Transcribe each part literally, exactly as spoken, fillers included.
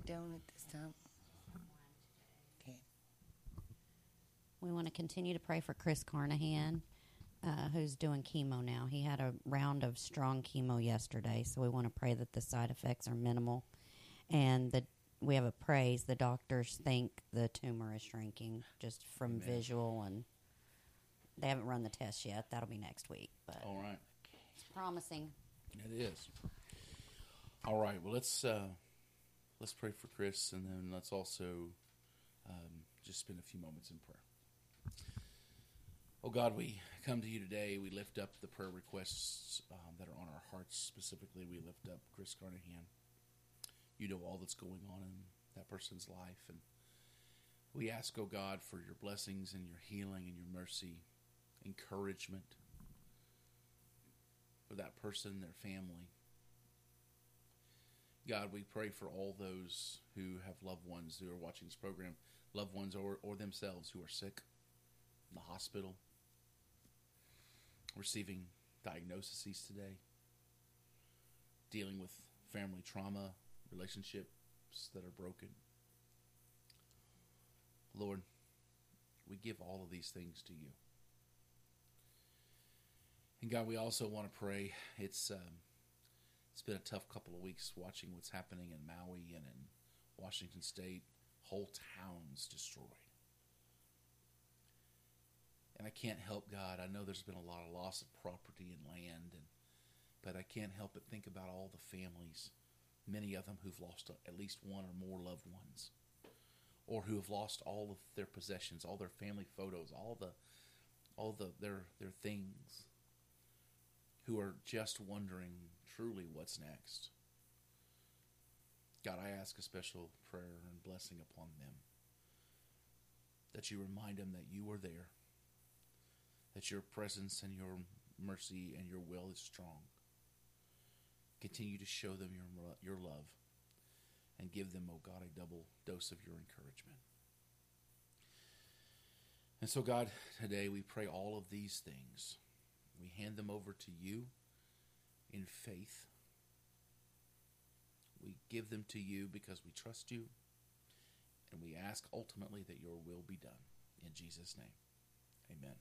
down at this time? Okay. We want to continue to pray for Chris Carnahan, uh, who's doing chemo now. He had a round of strong chemo yesterday, so we want to pray that the side effects are minimal. And the, we have a praise. The doctors think the tumor is shrinking just from Amen. visual, and they haven't run the test yet. That'll be next week. But All right. it's promising. It is. All right. Well, let's uh, let's pray for Chris, and then let's also um, just spend a few moments in prayer. Oh, God, we come to you today. We lift up the prayer requests um, that are on our hearts. Specifically, we lift up Chris Carnahan. You know all that's going on in that person's life. And we ask, oh, God, for your blessings and your healing and your mercy, encouragement for that person, their family. God, we pray for all those who have loved ones who are watching this program, loved ones or, or themselves who are sick in the hospital, receiving diagnoses today, dealing with family trauma, relationships that are broken. Lord, we give all of these things to you. And God, we also want to pray. It's um, it's been a tough couple of weeks watching what's happening in Maui and in Washington State. Whole towns destroyed. And I can't help, God, I know there's been a lot of loss of property and land, and but I can't help but think about all the families, many of them who've lost at least one or more loved ones, or who have lost all of their possessions, all their family photos, all the all the their their things, who are just wondering truly what's next. God, I ask a special prayer and blessing upon them, that you remind them that you are there, that your presence and your mercy and your will is strong. Continue to show them your your love, and give them, oh God, a double dose of your encouragement. And so, God, today we pray all of these things. We hand them over to you in faith. We give them to you because we trust you, and we ask ultimately that your will be done. In Jesus' name, amen.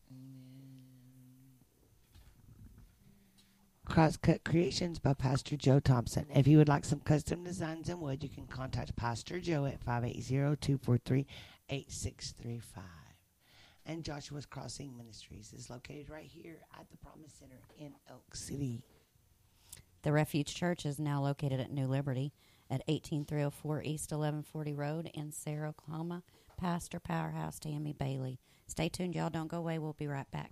Crosscut Creations by Pastor Joe Thompson. If you would like some custom designs in wood, you can contact Pastor Joe at five eight zero, two four three, eight six three five. And Joshua's Crossing Ministries is located right here at the Promise Center in Elk City. The Refuge Church is now located at New Liberty at eighteen three oh four East eleven forty Road in Sarah, Oklahoma. Pastor Powerhouse Tammy Bailey. Stay tuned, y'all. Don't go away. We'll be right back.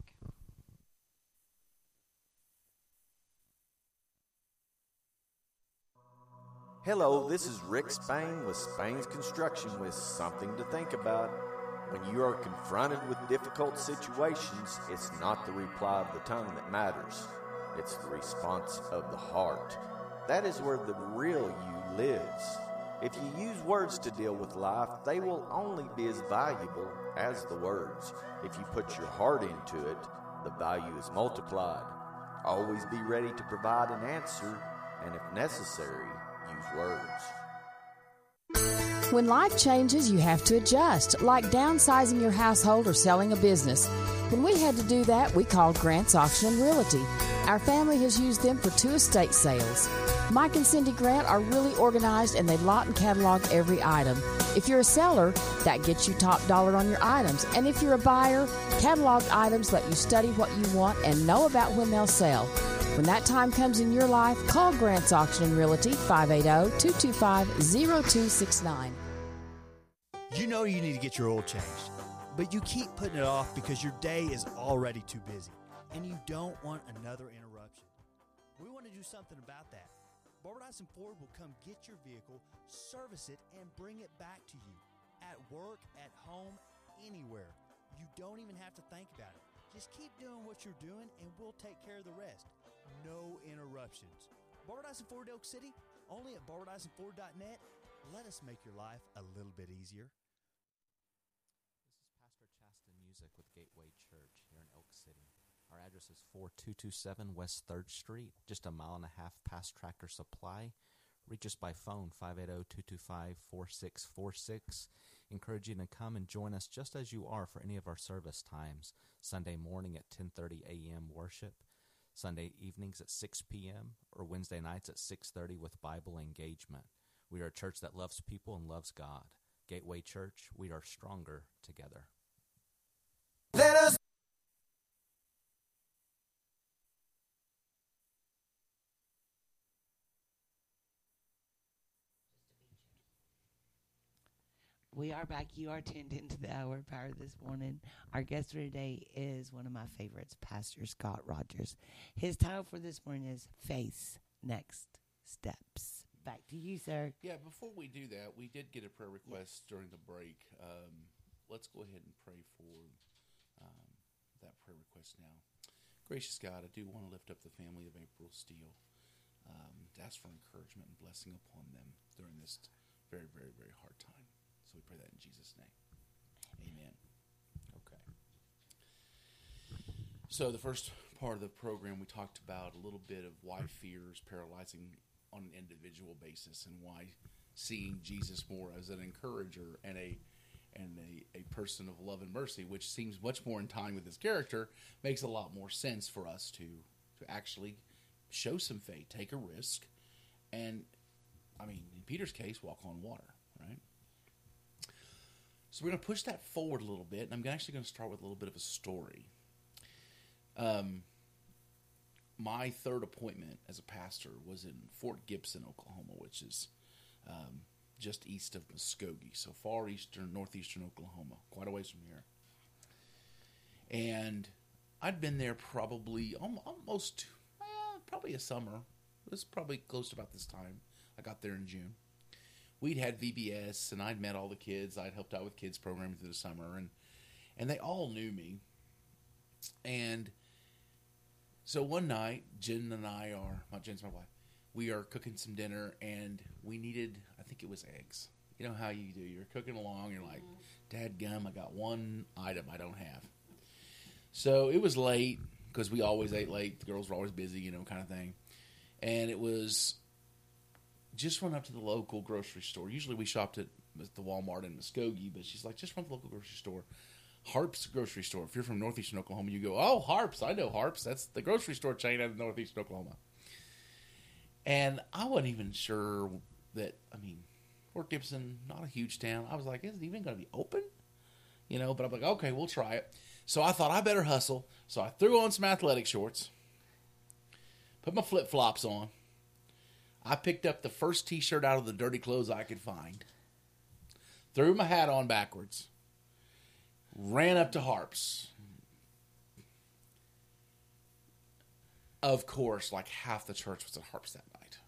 Hello, this is Rick Spain with Spain's Construction with something to think about. When you are confronted with difficult situations, it's not the reply of the tongue that matters. It's the response of the heart. That is where the real you lives. If you use words to deal with life, they will only be as valuable as the words. If you put your heart into it, the value is multiplied. Always be ready to provide an answer, and if necessary, use words. When life changes, you have to adjust, like downsizing your household or selling a business. When we had to do that, we called Grant's Auction and Realty. Our family has used them for two estate sales. Mike and Cindy Grant are really organized, and they lot and catalog every item. If you're a seller, that gets you top dollar on your items. And if you're a buyer, cataloged items let you study what you want and know about when they'll sell. When that time comes in your life, call Grant's Auction and Realty, five eight zero, two two five, zero two six nine. You know you need to get your oil changed, but you keep putting it off because your day is already too busy, and you don't want another interruption. We want to do something about that. Barbara Dyson Ford will come get your vehicle, service it, and bring it back to you. At work, at home, anywhere. You don't even have to think about it. Just keep doing what you're doing, and we'll take care of the rest. No interruptions. Barbara Dyson Ford Elk City, only at barbara dyson ford dot net. Let us make your life a little bit easier. This is Pastor Chasta Music with Gateway Church here in Elk City. Our address is four two two seven West third Street, just a mile and a half past Tractor Supply, Reach us by phone, five eight zero, two two five, four six four six. Encourage you to come and join us just as you are for any of our service times. Sunday morning at ten thirty a.m. worship, Sunday evenings at six p.m., or Wednesday nights at six thirty with Bible engagement. We are a church that loves people and loves God. Gateway Church, we are stronger together. Let us We are back. You are tuned into the Hour of Power this morning. Our guest for today is one of my favorites, Pastor Scott Rogers. His title for this morning is Faith's Next Steps. Back to you, sir. Yeah, before we do that, we did get a prayer request yes. during the break. Um, let's go ahead and pray for um, that prayer request now. Gracious God, I do want to lift up the family of April Steele, um, to ask for encouragement and blessing upon them during this very, very, very hard time. So we pray that in Jesus' name. Amen. Okay. So the first part of the program, we talked about a little bit of why fear is paralyzing on an individual basis and why seeing Jesus more as an encourager and a and a, a person of love and mercy, which seems much more in time with his character, makes a lot more sense for us to to actually show some faith, take a risk, and, I mean, in Peter's case, walk on water, right? So we're going to push that forward a little bit, and I'm actually going to start with a little bit of a story. Um, my third appointment as a pastor was in Fort Gibson, Oklahoma, which is um, just east of Muskogee, so far eastern, northeastern Oklahoma, quite a ways from here. And I'd been there probably almost, well, probably a summer. It was probably close to about this time. I got there in June. We'd had V B S, and I'd met all the kids. I'd helped out with kids programming through the summer, and and they all knew me. And so one night, Jen and I are, my Jen's my wife, we are cooking some dinner, and we needed, I think it was eggs. You know how you do. You're cooking along, you're like, dadgum, I got one item I don't have. So it was late, because we always ate late. The girls were always busy, you know, kind of thing. And it was... just run up to the local grocery store. Usually we shopped at the Walmart in Muskogee, but she's like, just run to the local grocery store. Harps grocery store. If you're from northeastern Oklahoma, you go, oh, Harps. I know Harps. That's the grocery store chain out of northeastern Oklahoma. And I wasn't even sure that, I mean, Fort Gibson, not a huge town. I was like, is it even going to be open? You know, but I'm like, okay, we'll try it. So I thought I better hustle. So I threw on some athletic shorts, put my flip-flops on. I picked up the first T-shirt out of the dirty clothes I could find, threw my hat on backwards, ran up to Harps. Of course, like half the church was at Harps that night.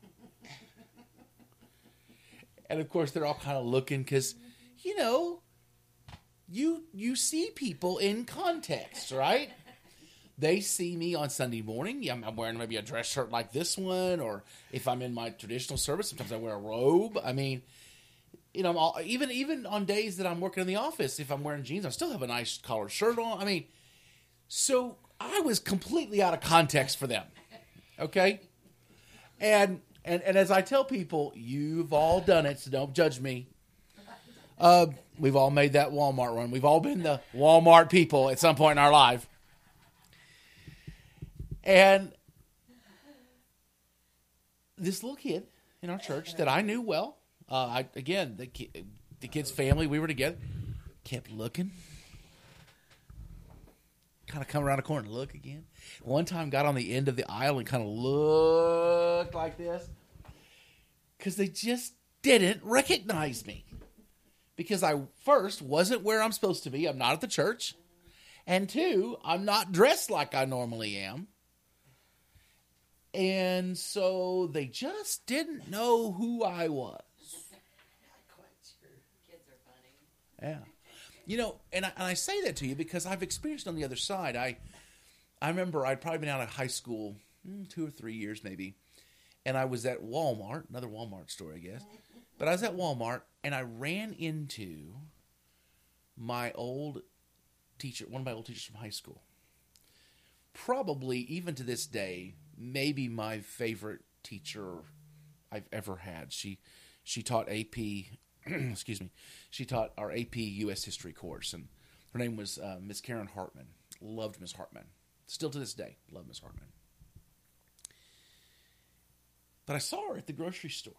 And of course, they're all kind of looking because, you know, you you see people in context, right? They see me on Sunday morning. Yeah, I'm wearing maybe a dress shirt like this one, or if I'm in my traditional service, sometimes I wear a robe. I mean, you know, I'm all, even even on days that I'm working in the office, if I'm wearing jeans, I still have a nice collared shirt on. I mean, so I was completely out of context for them, okay? And and and as I tell people, you've all done it, so don't judge me. Uh, we've all made that Walmart run. We've all been the Walmart people at some point in our life. And this little kid in our church that I knew well, uh, I, again, the, ki- the kid's family, we were together, kept looking. Kind of come around the corner and look again. One time got on the end of the aisle and kind of looked like this because they just didn't recognize me. Because I, first, wasn't where I'm supposed to be. I'm not at the church. And two, I'm not dressed like I normally am. And so they just didn't know who I was. Not quite sure. Kids are funny. Yeah. You know, and I, and I say that to you because I've experienced on the other side. I I remember I'd probably been out of high school mm, two or three years maybe. And I was at Walmart, another Walmart store, I guess. But I was at Walmart, and I ran into my old teacher, one of my old teachers from high school. Probably, even to this day, maybe my favorite teacher I've ever had. She she taught A P, excuse me, she taught our A P U S History course, and her name was uh, Miss Karen Hartman. Loved Miss Hartman. Still to this day, love Miss Hartman. But I saw her at the grocery store.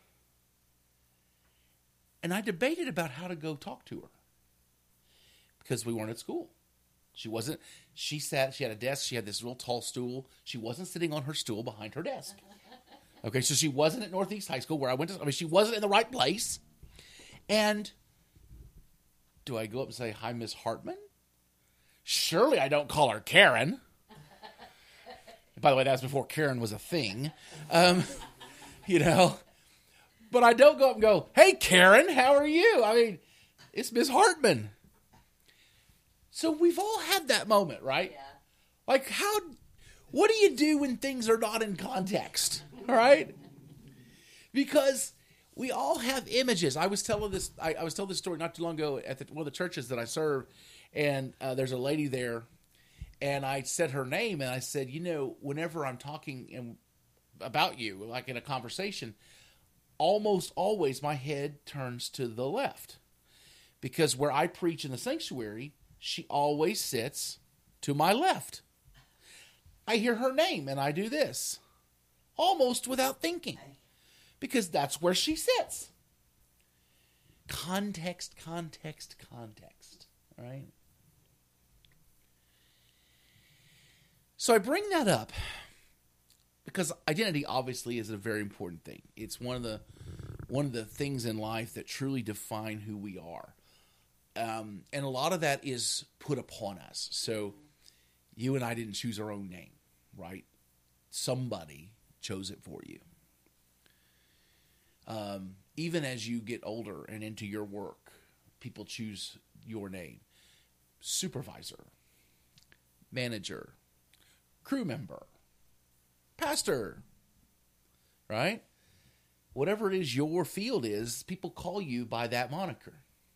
And I debated about how to go talk to her. Because we weren't at school. She wasn't, she sat, she had a desk, she had this real tall stool. She wasn't sitting on her stool behind her desk. Okay, so she wasn't at Northeast High School where I went to, I mean, she wasn't in the right place. And do I go up and say, hi, Miss Hartman? Surely I don't call her Karen. By the way, that was before Karen was a thing. Um, you know. But I don't go up and go, hey, Karen, how are you? I mean, it's Miss Hartman. So we've all had that moment, right? Yeah. Like, how, what do you do when things are not in context, all right? Because we all have images. I was telling this, I, I was telling this story not too long ago at the, one of the churches that I serve, and uh, there's a lady there, and I said her name, and I said, you know, whenever I'm talking in, about you, like in a conversation, almost always my head turns to the left. Because where I preach in the sanctuary, she always sits to my left. I hear her name, and I do this. Almost without thinking. Because that's where she sits. Context, context, context. All right? So I bring that up because identity obviously is a very important thing. It's one of the one of the things in life that truly define who we are. Um, and a lot of that is put upon us. So you and I didn't choose our own name, right? Somebody chose it for you. Um, even as you get older and into your work, people choose your name. Supervisor, manager, crew member, pastor, right? Whatever it is your field is, people call you by that moniker.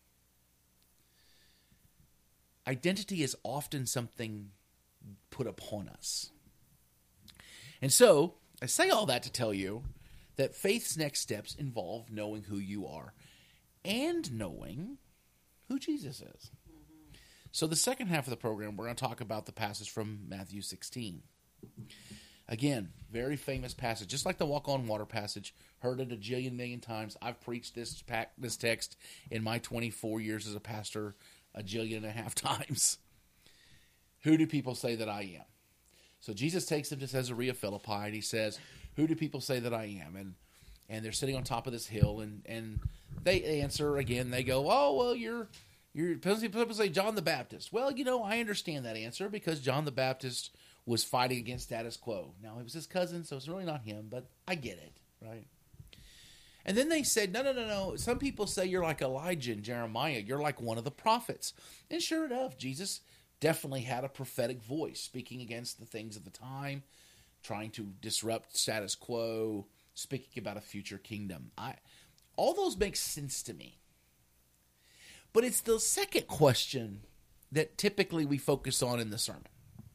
Identity is often something put upon us. And so, I say all that to tell you that faith's next steps involve knowing who you are and knowing who Jesus is. Mm-hmm. So the second half of the program, we're going to talk about the passage from Matthew sixteen. Again, very famous passage, just like the walk on water passage, heard it a jillion million times. I've preached this pack, this text in my twenty-four years as a pastor a jillion and a half times. Who do people say that I am? So Jesus takes them to Caesarea Philippi, and he says, who do people say that I am? And and they're sitting on top of this hill, and, and they answer again. They go, oh, well, you're, you're people say John the Baptist. Well, you know, I understand that answer because John the Baptist was fighting against status quo. Now, it was his cousin, so it's really not him, but I get it, right? And then they said, no, no, no, no. Some people say you're like Elijah and Jeremiah. You're like one of the prophets. And sure enough, Jesus definitely had a prophetic voice, speaking against the things of the time, trying to disrupt status quo, speaking about a future kingdom. I, all those make sense to me. But it's the second question that typically we focus on in the sermon.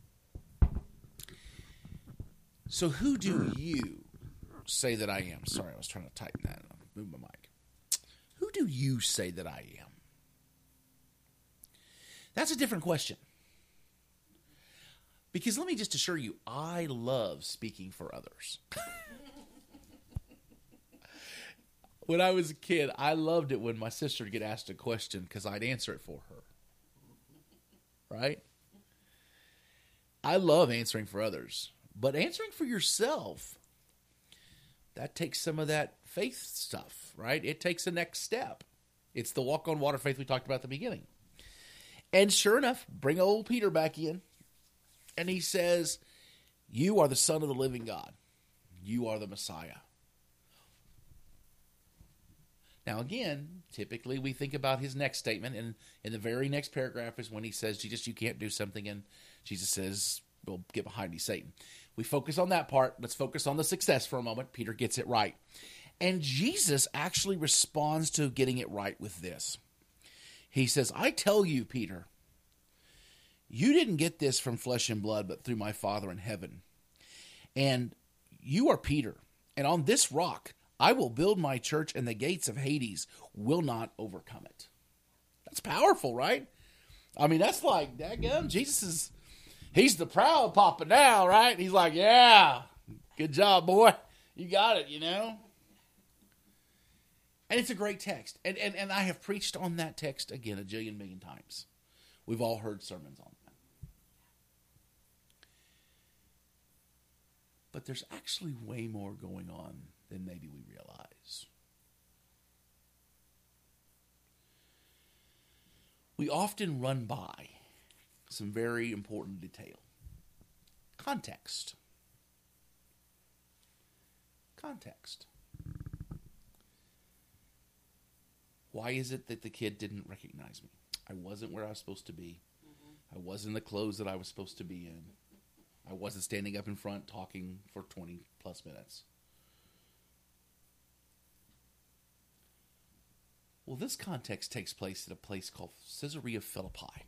So who do you say that I am? Sorry, I was trying to tighten that. I'll move my mic. Who do you say that I am? That's a different question. Because let me just assure you, I love speaking for others. When I was a kid, I loved it when my sister would get asked a question because I'd answer it for her. Right? I love answering for others. But answering for yourself, that takes some of that faith stuff, right? It takes the next step. It's the walk on water faith we talked about at the beginning. And sure enough, bring old Peter back in. And he says, you are the Son of the living God. You are the Messiah. Now again, typically we think about his next statement. And in the very next paragraph is when he says, Jesus, you can't do something. And Jesus says, well, get behind me, Satan. We focus on that part. Let's focus on the success for a moment. Peter gets it right. And Jesus actually responds to getting it right with this. He says, I tell you, Peter, you didn't get this from flesh and blood, but through my Father in heaven. And you are Peter. And on this rock, I will build my church, and the gates of Hades will not overcome it. That's powerful, right? I mean, that's like, dadgum, Jesus is, he's the proud papa now, right? He's like, yeah, good job, boy. You got it, you know? And it's a great text. And, and, and I have preached on that text again a jillion million times. We've all heard sermons on that. But there's actually way more going on than maybe we realize. We often run by some very important detail. Context. Context. Why is it that the kid didn't recognize me? I wasn't where I was supposed to be. Mm-hmm. I wasn't in the clothes that I was supposed to be in. I wasn't standing up in front talking for twenty plus minutes. Well, this context takes place at a place called Caesarea Philippi.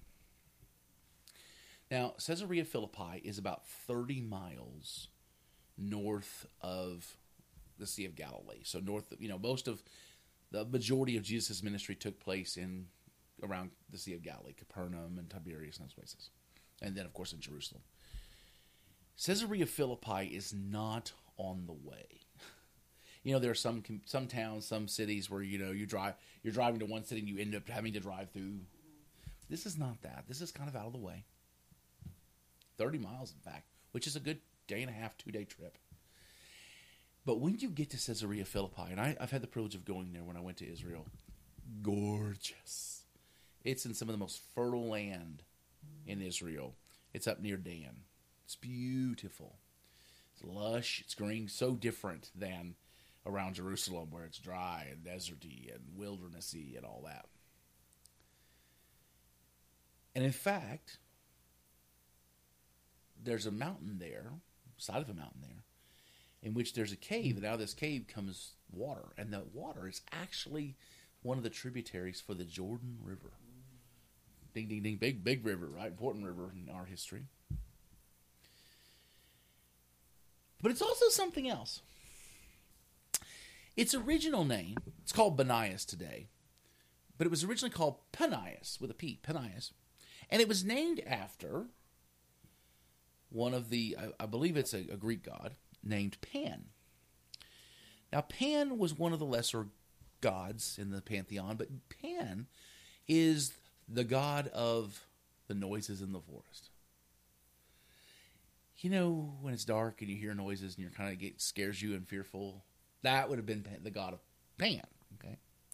Now, Caesarea Philippi is about thirty miles north of the Sea of Galilee. So north of, you know, most of the majority of Jesus' ministry took place in around the Sea of Galilee, Capernaum and Tiberias and those places. And then, of course, in Jerusalem. Caesarea Philippi is not on the way. You know, there are some some towns, some cities where, you know, you drive, you're driving to one city and you end up having to drive through. This is not that. This is kind of out of the way. thirty miles, in fact, which is a good day and a half, two-day trip. But when you get to Caesarea Philippi, and I, I've had the privilege of going there when I went to Israel, gorgeous. It's in some of the most fertile land in Israel. It's up near Dan. It's beautiful. It's lush. It's green. So different than around Jerusalem where it's dry and deserty and wildernessy and all that. And in fact, there's a mountain there, side of a mountain there, in which there's a cave, and out of this cave comes water. And that water is actually one of the tributaries for the Jordan River. Ding, ding, ding. Big, big river, right? Important river in our history. But it's also something else. Its original name, it's called Banias today, but it was originally called Panias, with a P, Panias. And it was named after one of the, I, I believe it's a, a Greek god, named Pan. Now, Pan was one of the lesser gods in the pantheon, but Pan is the god of the noises in the forest. You know, when it's dark and you hear noises and you're kind of get scares you and fearful, that would have been Pan, the god of Pan. Okay.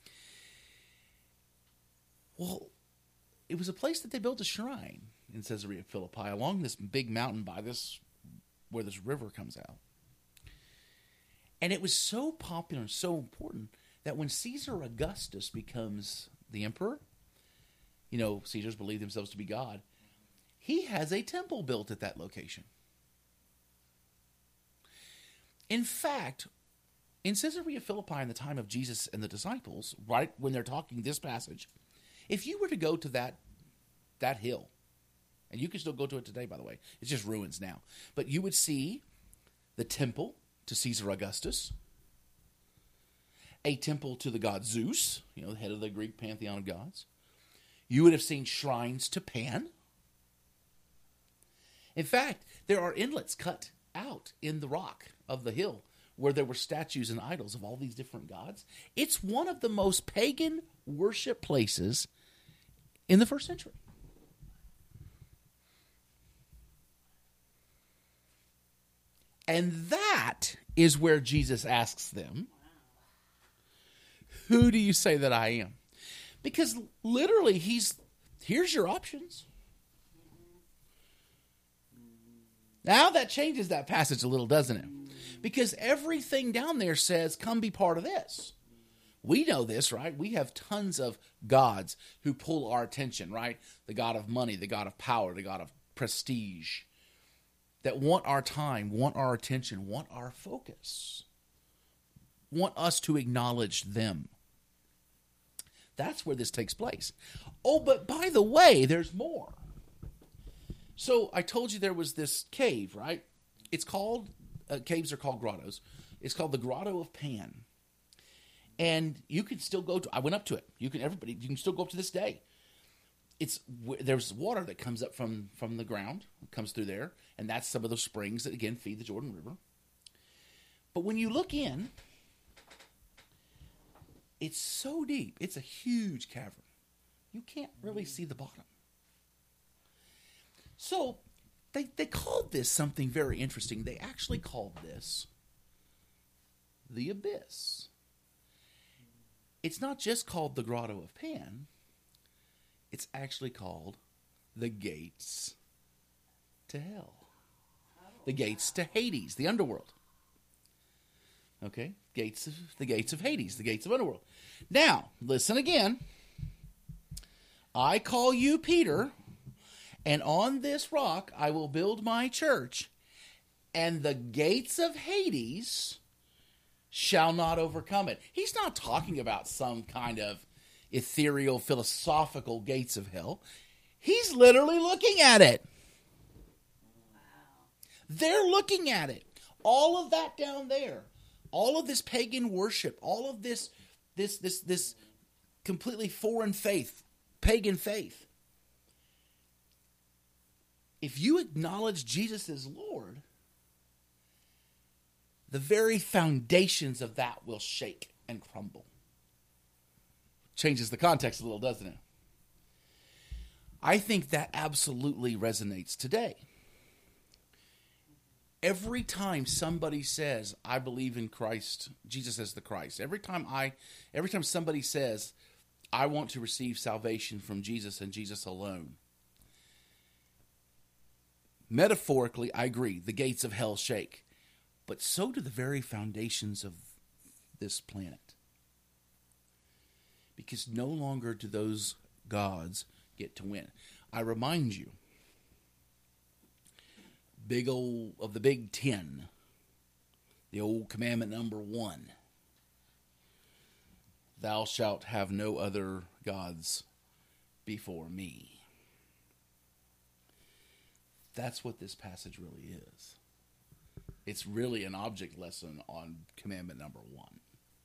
Well, it was a place that they built a shrine in Caesarea Philippi along this big mountain by this where this river comes out. And it was so popular and so important that when Caesar Augustus becomes the emperor, you know, Caesars believe themselves to be God, he has a temple built at that location. In fact, in Caesarea Philippi in the time of Jesus and the disciples, right when they're talking this passage, if you were to go to that that hill, and you can still go to it today, by the way, it's just ruins now, but you would see the temple to Caesar Augustus, a temple to the god Zeus, you know, the head of the Greek pantheon of gods. You would have seen shrines to Pan. In fact, there are inlets cut out in the rock of the hill where there were statues and idols of all these different gods. It's one of the most pagan worship places in the first century. And that is where Jesus asks them, who do you say that I am? Because literally, he's, here's your options. Now that changes that passage a little, doesn't it? Because everything down there says, come be part of this. We know this, right? We have tons of gods who pull our attention, right? The god of money, the god of power, the god of prestige, that want our time, want our attention, want our focus, want us to acknowledge them. That's where this takes place. Oh, but by the way, there's more. So I told you there was this cave, right? It's called, uh, caves are called grottos. It's called the Grotto of Pan. And you can still go to, I went up to it. You can, everybody, you can still go up to this day. It's, there's water that comes up from, from the ground, comes through there. And that's some of those springs that, again, feed the Jordan River. But when you look in, it's so deep. It's a huge cavern. You can't really see the bottom. So they, they called this something very interesting. They actually called this the abyss. It's not just called the Grotto of Pan. It's actually called the gates to hell. The gates to Hades, the underworld. Okay? Gates of, the gates of Hades, the gates of underworld. Now, listen again. I call you Peter, and on this rock I will build my church, and the gates of Hades shall not overcome it. He's not talking about some kind of ethereal, philosophical gates of hell. He's literally looking at it. Wow. They're looking at it. All of that down there, all of this pagan worship, all of this, this, this, this completely foreign faith, pagan faith. If you acknowledge Jesus as Lord, the very foundations of that will shake and crumble. Changes the context a little, doesn't it? I think that absolutely resonates today. Every time somebody says, I believe in Christ, Jesus as the Christ, every time I, every time somebody says, I want to receive salvation from Jesus and Jesus alone, metaphorically, I agree, the gates of hell shake. But so do the very foundations of this planet. Because no longer do those gods get to win. I remind you, big old, of the big ten, the old commandment number one, thou shalt have no other gods before me. That's what this passage really is. It's really an object lesson on commandment number one.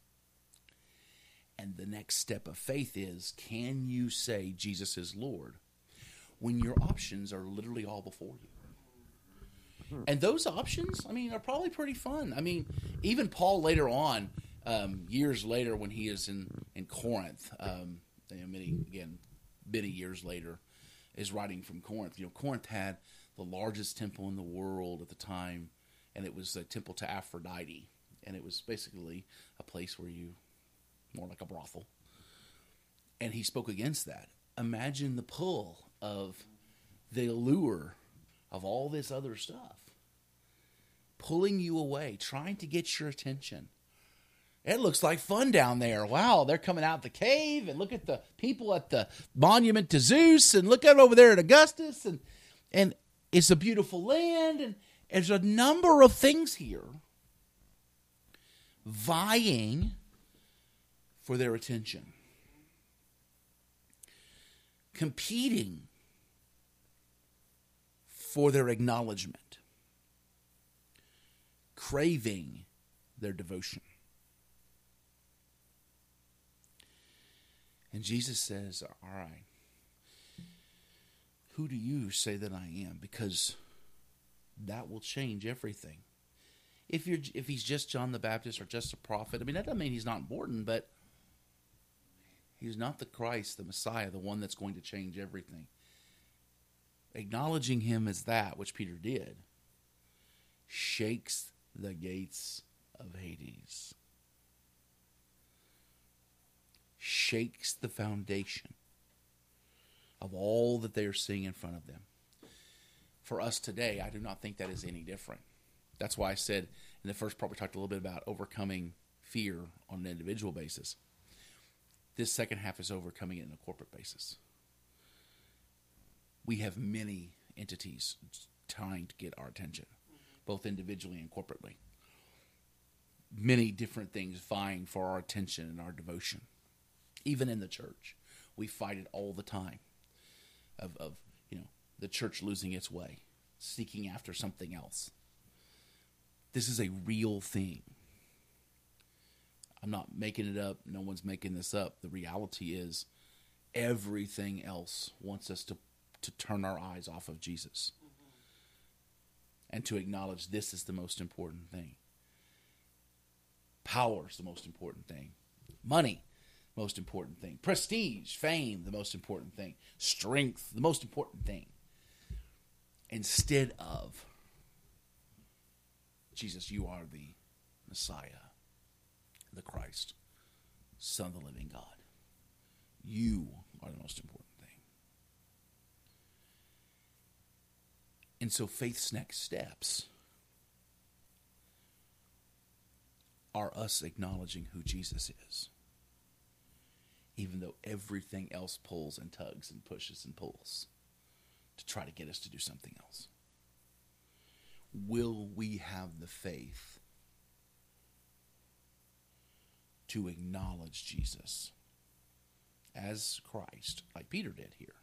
And the next step of faith is, can you say Jesus is Lord when your options are literally all before you? And those options, I mean, are probably pretty fun. I mean, even Paul later on, um, years later when he is in, in Corinth, um, you know, many, again, many years later, is writing from Corinth. You know, Corinth had the largest temple in the world at the time, and it was a temple to Aphrodite. And it was basically a place where you, more like a brothel. And he spoke against that. Imagine the pull of the allure of all this other stuff pulling you away, trying to get your attention. It looks like fun down there. Wow, they're coming out the cave, and look at the people at the monument to Zeus, and look out over there at Augustus, and and it's a beautiful land, and there's a number of things here vying for their attention, competing for their acknowledgement, craving their devotion. And Jesus says, all right, who do you say that I am? Because that will change everything. If you're, if he's just John the Baptist or just a prophet, I mean, that doesn't mean he's not important, but he's not the Christ, the Messiah, the one that's going to change everything. Acknowledging him as that, which Peter did, shakes the gates of Hades. Shakes the foundation of all that they are seeing in front of them. For us today, I do not think that is any different. That's why I said in the first part we talked a little bit about overcoming fear on an individual basis. This second half is overcoming it on a corporate basis. We have many entities trying to get our attention, both individually and corporately. Many different things vying for our attention and our devotion. Even in the church, we fight it all the time of, of you know, the church losing its way, seeking after something else. This is a real thing. I'm not making it up. No one's making this up. The reality is everything else wants us to, to turn our eyes off of Jesus mm-hmm. and to acknowledge this is the most important thing. Power is the most important thing. Money, most important thing. Prestige, fame, the most important thing. Strength, the most important thing. Instead of, Jesus, you are the Messiah, the Christ, Son of the living God. You are the most important thing. And so faith's next steps are us acknowledging who Jesus is, even though everything else pulls and tugs and pushes and pulls to try to get us to do something else. Will we have the faith to acknowledge Jesus as Christ, like Peter did here?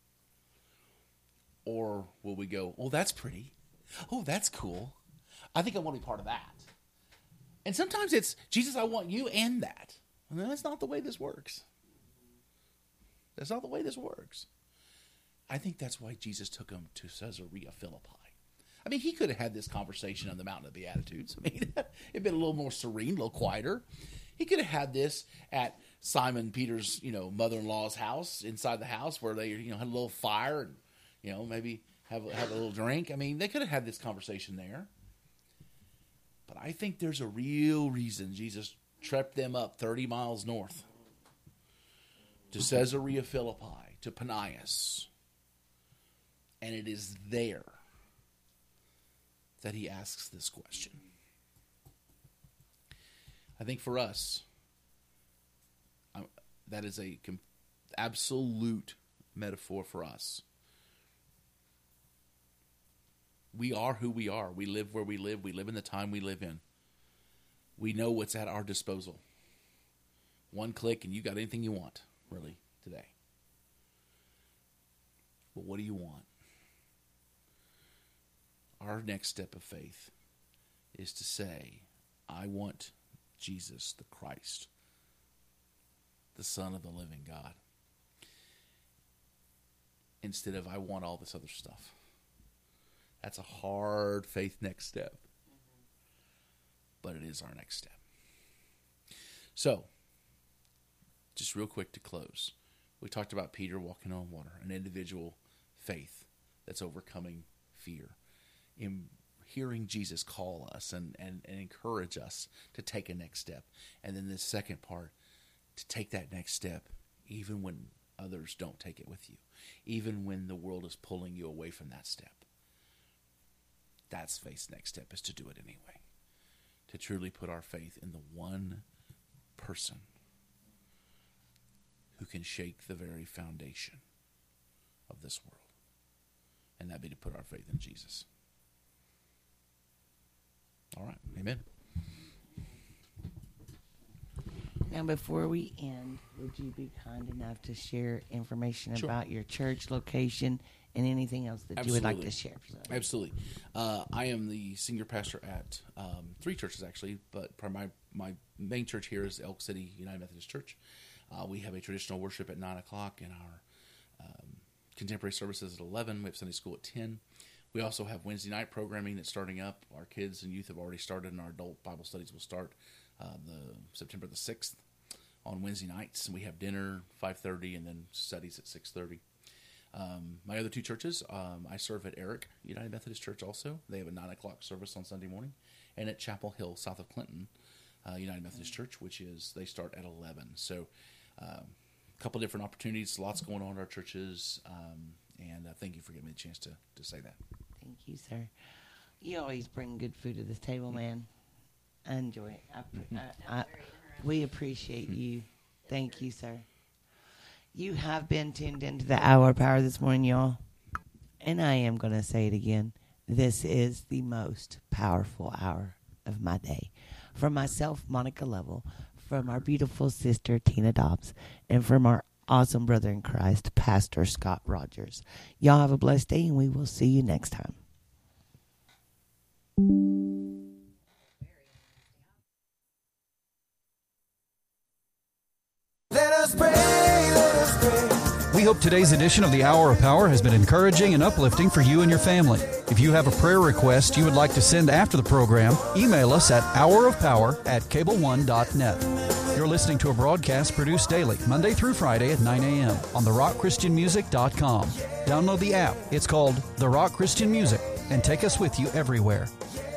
Or will we go, oh, that's pretty. Oh, that's cool. I think I want to be part of that. And sometimes it's, Jesus, I want you and that. And that's not the way this works. That's not the way this works. I think that's why Jesus took him to Caesarea Philippi. I mean, he could have had this conversation on the Mountain of Beatitudes. I mean, it'd been a little more serene, a little quieter. He could have had this at Simon Peter's, you know, mother-in-law's house, inside the house, where they, you know, had a little fire and, you know, maybe have have a little drink. I mean, they could have had this conversation there. But I think there's a real reason Jesus trekked them up thirty miles north to Caesarea Philippi, to Panias. And it is there that he asks this question. I think for us, um, that is a com- absolute metaphor for us. We are who we are. We live where we live. We live in the time we live in. We know what's at our disposal. One click and you got anything you want, really, today. But what do you want? Our next step of faith is to say, I want Jesus the Christ, the Son of the living God, instead of I want all this other stuff. That's a hard faith next step, but it is our next step. So, just real quick to close, we talked about Peter walking on water, an individual faith that's overcoming fear, in hearing Jesus call us and, and, and encourage us to take a next step. And then this second part, to take that next step even when others don't take it with you, even when the world is pulling you away from that step. That's faith's next step, is to do it anyway. To truly put our faith in the one person who can shake the very foundation of this world. And that be to put our faith in Jesus. All right. Amen. Now, before we end, would you be kind enough to share information Sure. about your church location and anything else that Absolutely. you would like to share? So. Absolutely. Uh, I am the senior pastor at um, three churches, actually, but my, my main church here is Elk City United Methodist Church. Uh, we have a traditional worship at nine o'clock, and our um, contemporary services at eleven. We have Sunday school at ten. We also have Wednesday night programming that's starting up. Our kids and youth have already started, and our adult Bible studies will start uh, the September the sixth on Wednesday nights. And we have dinner five thirty, and then studies at six thirty. Um, my other two churches, um, I serve at Eric United Methodist Church also. They have a nine o'clock service on Sunday morning. And at Chapel Hill, south of Clinton, uh, United Methodist Church, which is, they start at eleven. So um, a couple different opportunities, lots going on at our churches. Um, and uh, thank you for giving me a chance to, to say that. Thank you, sir. You always bring good food to this table, man. I enjoy it. I, I, I, we appreciate you. Thank you, sir. You have been tuned into the Hour of Power this morning, y'all. And I am going to say it again. This is the most powerful hour of my day. From myself, Monica Lovell, from our beautiful sister, Tina Dobbs, and from our awesome brother in Christ, Pastor Scott Rogers. Y'all have a blessed day, and we will see you next time. Let us pray, let us pray. We hope today's edition of the Hour of Power has been encouraging and uplifting for you and your family. If you have a prayer request you would like to send after the program, email us at hour of power at cable one dot net. You're listening to a broadcast produced daily, Monday through Friday at nine a.m. on the rock christian music dot com. Download the app. It's called The Rock Christian Music, and take us with you everywhere.